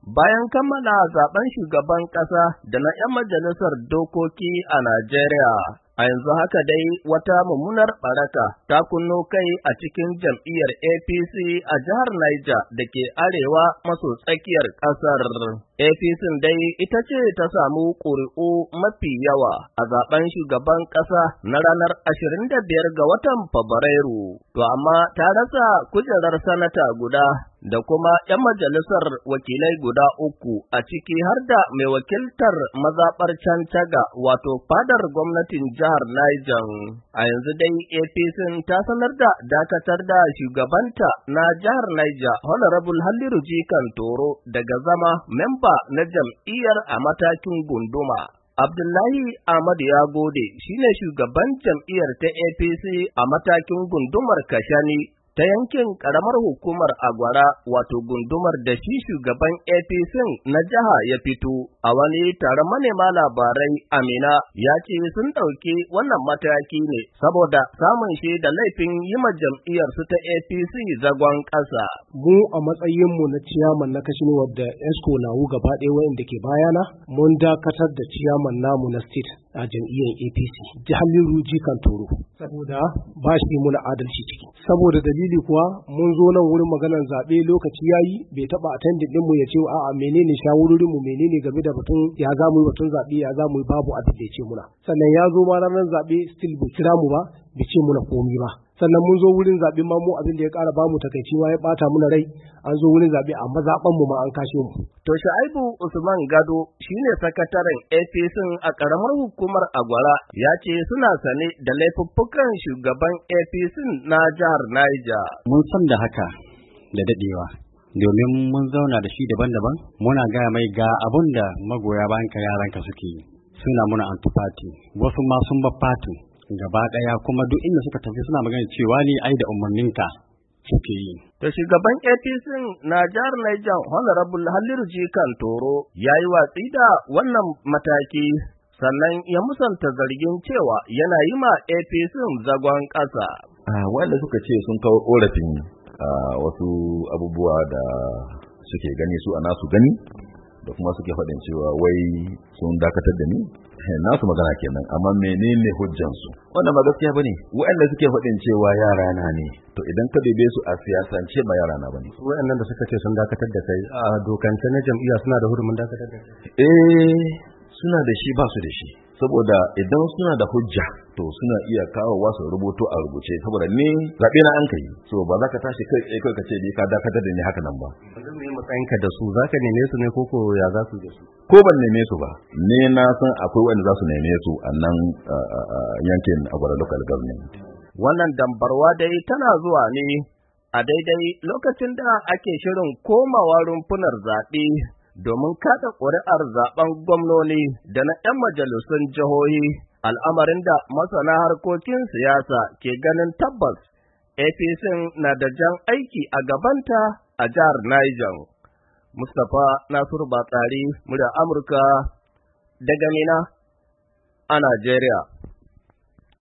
Bayan kammala zaben shugaban ƙasa da na 'yan majalisar dokoki a Najeriya, a yanzu haka dai wata mummunar ɓaraka ta kunno kai a cikin jam'iyyar APC a jihar Niger da ke arewa maso tsakiyar ƙasar. APC dai ita ce ta samu ƙuri'u mafi yawa a zaben shugaban ƙasa na ranar 25 ga watan Fabrairu, to amma ta rasa kujerar sanata guda da kuma 'yan majalisar wakilai guda uku a ciki har da mai wakiltar mazaɓar Cancaga wato fadar gwamnatin jihar Niger. A yanzu dai APC ta sanar da dakatar da shugabanta na jihar Niger Honorable Halliru Kantoro daga zama memba na jam'iyyar a matakin gunduma. Abdullahi Ahmad Yagode shine shugaban jam'iyyar ta APC a matakin gundumar Kashani ta yankin ƙaramar hukumar Agwara wato gundumar da shi shugaban APC na jiha ya fito. A wani taron manema labarai Amina ya ce sun ɗauki wannan mataki ne saboda samun shi da laifin yi ma jam'iyyar su ta APC zagon ƙasa. Mu a matsayinmu na ciyaman na Kashini wadda Esco nawu gaba ɗaya wa'inda ke bayana mun dakatar da ciyaman namu na state a jam'iyyar APC Halliru Kantoro saboda ba shi muna adalci ciki. Saboda dalili kuwa mun zo nan wurin maganar zaɓe lokaci yayi bai taɓa attending ɗinmu ya ce a'a menene shawarorinmu menene game da batun ya za mu yi batun zaɓe ya za mu yi babu abin da ya ce muna. Sannan ya zo ma ranar zaɓe still bai kira mu ba bai ce muna komi ba. Sannan mun zo wurin zaɓe ma mu abin da ya ƙara bamu takaici ma ya ɓata muna rai an zo wurin zaɓe a mazaɓan mu ma an kashe mu. To Shu'aibu Usman Gado shine sakataren APC a ƙaramar hukumar Agwara ya ce suna sane da laifuffukan shugaban APC na jihar Niger. Mun san da haka da daɗewa domin mun zauna da shi daban-daban muna gaya mai ga abun da magoya bayan ka yaranka suke yi suna muna antifati wasu ma sun ba fatin gaba ɗaya kuma duk inda suka tafi suna magana cewa ne ai da umarninka suke yi. Da shugaban APC na jihar Niger Honorable Halliru Kantoro ya yi watsi da wannan mataki sannan ya musanta zargin cewa yana yi ma APC zagon ƙasa. Wanda suka ce sun kawo ƙorafin wasu abubuwa da suke gani su a nasu gani da kuma suke faɗin cewa wai sun dakatar da ni nasu magana kenan amma menene hujjansu wannan ba gaskiya bane waɗanda suke faɗin cewa yara na ne to idan ka dube su a siyasance ba yara na bane waɗannan da suka ce sun dakatar da kai a dokance na jam'iyya suna da hurumin dakatar da kai suna da shi ba su da shi saboda idan suna da hujja to suna iya kawo wasu rubutu a rubuce saboda ni zaɓe na an kai so ba za ka tashi kai ka ce ka dakatar da ni haka nan ba. Yanzu me matsayinka da su za ka neme su ne koko ya za su da su? Ko ban neme su ba ne na san akwai wanda za su neme su a nan yankin Agwara local government. Wannan dambarwa dai tana zuwa ne a daidai lokacin da ake shirin komawa rumfunar zaɓe domin kada ƙuri'ar zaben gwamnoni da na 'yan majalisun jihohi, al'amarin da masana harkokin siyasa ke ganin tabbas APC na da jan aiki a gabanta a jihar Niger. Mustapha Nasiru Batsari, murya Amurka daga Mina a Najeriya.